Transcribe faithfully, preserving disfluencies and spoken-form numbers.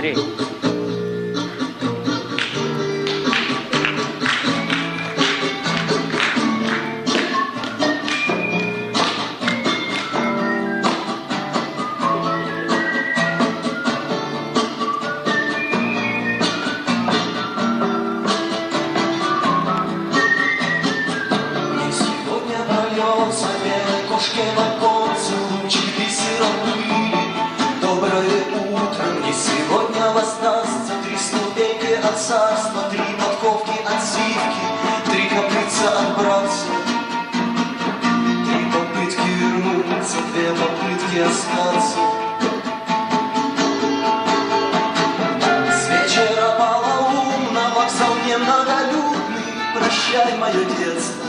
Андрей. В оконце лучик и сиропы. Доброе утро, мне сегодня воздастся три ступеньки от царства, три подковки от сивки, три копытца от братца, три попытки вернуться, две попытки остаться. С вечера полоумно, вокзал немноголюдный, прощай, мое детство.